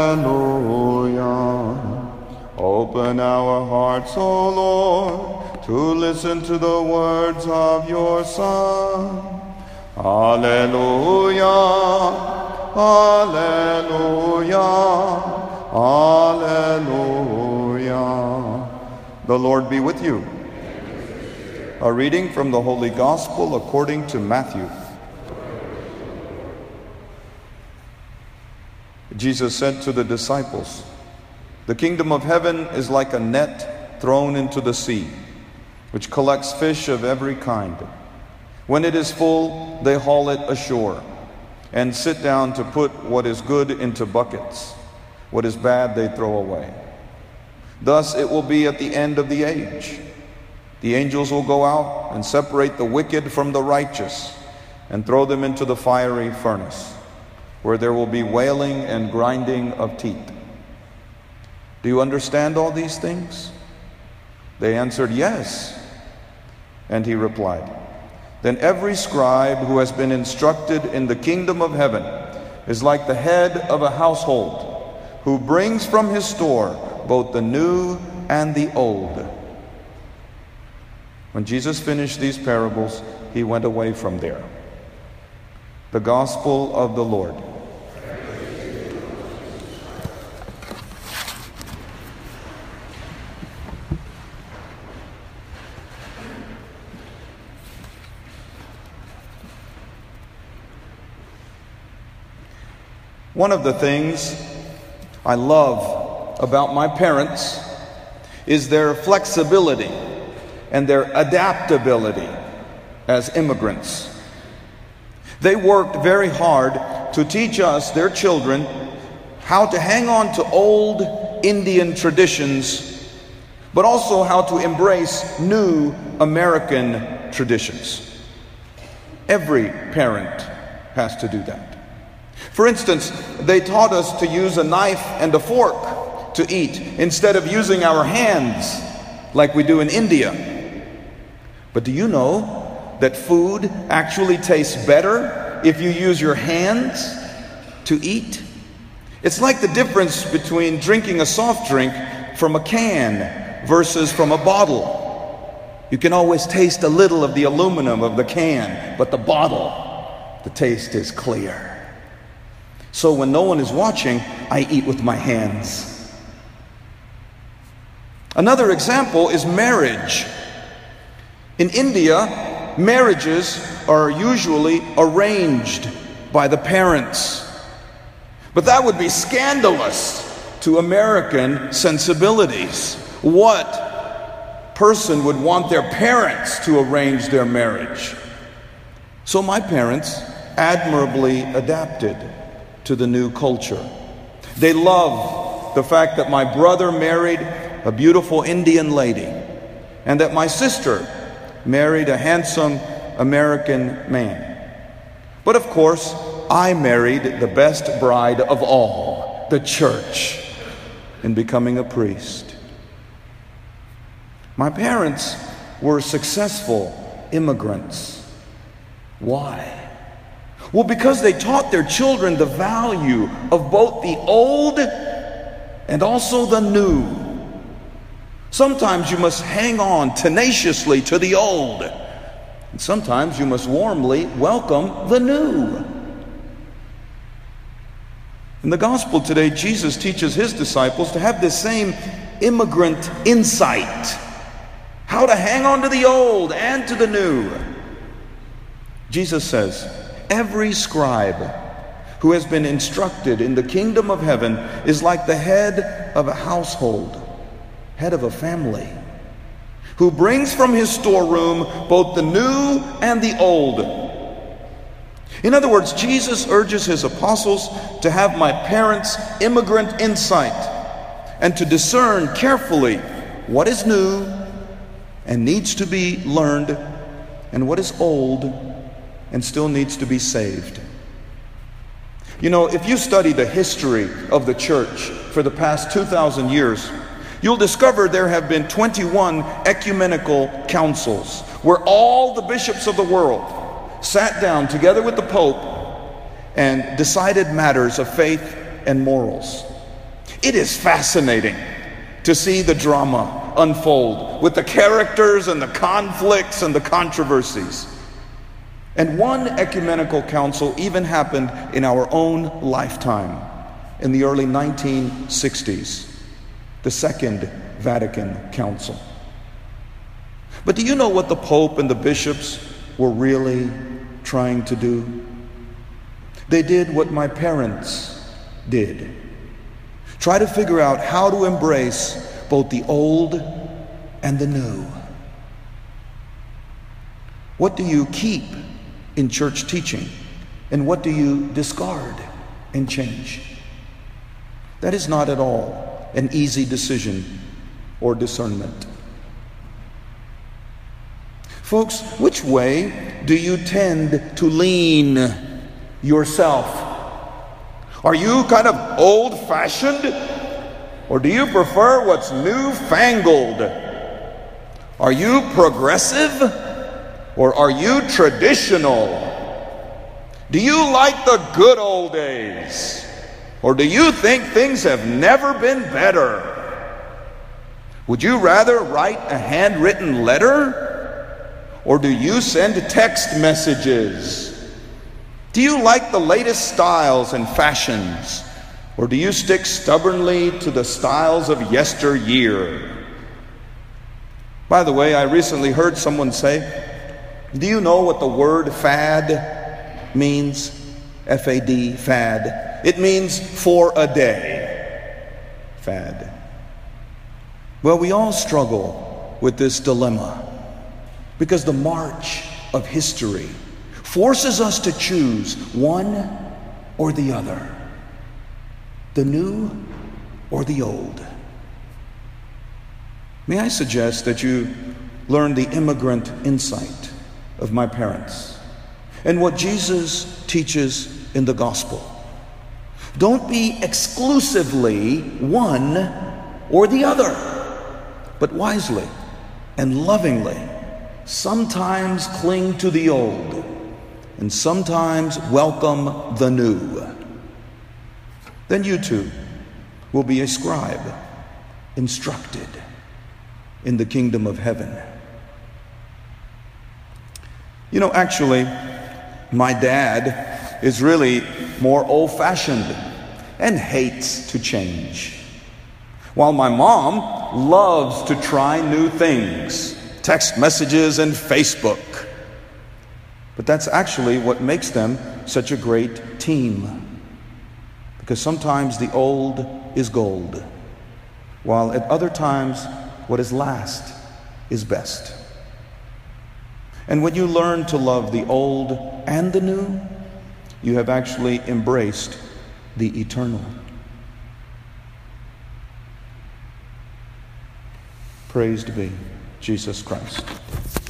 Hallelujah. Open our hearts, O Lord, to listen to the words of your Son. Hallelujah. Hallelujah. Hallelujah. The Lord be with you. A reading from the Holy Gospel according to Matthew. Jesus said to the disciples, "The kingdom of heaven is like a net thrown into the sea, which collects fish of every kind. When it is full, they haul it ashore and sit down to put what is good into buckets. What is bad they throw away. Thus it will be at the end of the age. The angels will go out and separate the wicked from the righteous and throw them into the fiery furnace, where there will be wailing and grinding of teeth." "Do you understand all these things?" They answered, "Yes." And he replied, "Then every scribe who has been instructed in the kingdom of heaven is like the head of a household, who brings from his store both the new and the old." When Jesus finished these parables, he went away from there. The Gospel of the Lord. One of the things I love about my parents is their flexibility and their adaptability as immigrants. They worked very hard to teach us, their children, how to hang on to old Indian traditions, but also how to embrace new American traditions. Every parent has to do that. For instance, they taught us to use a knife and a fork to eat instead of using our hands like we do in India. But do you know that food actually tastes better if you use your hands to eat? It's like the difference between drinking a soft drink from a can versus from a bottle. You can always taste a little of the aluminum of the can, but the bottle, the taste is clear. So when no one is watching, I eat with my hands. Another example is marriage. In India, marriages are usually arranged by the parents. But that would be scandalous to American sensibilities. What person would want their parents to arrange their marriage? So my parents admirably adapted to the new culture. They loved the fact that my brother married a beautiful Indian lady and that my sister married a handsome American man. But of course, I married the best bride of all, the church, in becoming a priest. My parents were successful immigrants. Why? Well, because they taught their children the value of both the old and also the new. Sometimes you must hang on tenaciously to the old, and sometimes you must warmly welcome the new. In the gospel today, Jesus teaches his disciples to have this same immigrant insight, how to hang on to the old and to the new. Jesus says, every scribe who has been instructed in the kingdom of heaven is like the head of a household, head of a family, who brings from his storeroom both the new and the old. In other words, Jesus urges his apostles to have my parents' immigrant insight and to discern carefully what is new and needs to be learned and what is old and still needs to be saved. You know, if you study the history of the church for the past 2,000 years, you'll discover there have been 21 ecumenical councils where all the bishops of the world sat down together with the Pope and decided matters of faith and morals. It is fascinating to see the drama unfold with the characters and the conflicts and the controversies. And one ecumenical council even happened in our own lifetime in the early 1960s, the Second Vatican Council. But do you know what the Pope and the bishops were really trying to do? They did what my parents did. Try to figure out how to embrace both the old and the new. What do you keep in church teaching? And what do you discard and change? That is not at all an easy decision or discernment. Folks, which way do you tend to lean yourself? Are you kind of old-fashioned? Or do you prefer what's newfangled? Are you progressive? Or are you traditional? Do you like the good old days? Or do you think things have never been better? Would you rather write a handwritten letter? Or do you send text messages? Do you like the latest styles and fashions? Or do you stick stubbornly to the styles of yesteryear? By the way, I recently heard someone say, do you know what the word fad means? F-A-D, fad. It means for a day. Fad. Well, we all struggle with this dilemma because the march of history forces us to choose one or the other, the new or the old. May I suggest that you learn the immigrant insight of my parents and what Jesus teaches in the gospel. Don't be exclusively one or the other, but wisely and lovingly sometimes cling to the old and sometimes welcome the new. Then you too will be a scribe, instructed in the kingdom of heaven. You know, actually, my dad is really more old-fashioned and hates to change, while my mom loves to try new things, text messages and Facebook. But that's actually what makes them such a great team, because sometimes the old is gold, while at other times what is last is best. And when you learn to love the old and the new, you have actually embraced the eternal. Praised be Jesus Christ.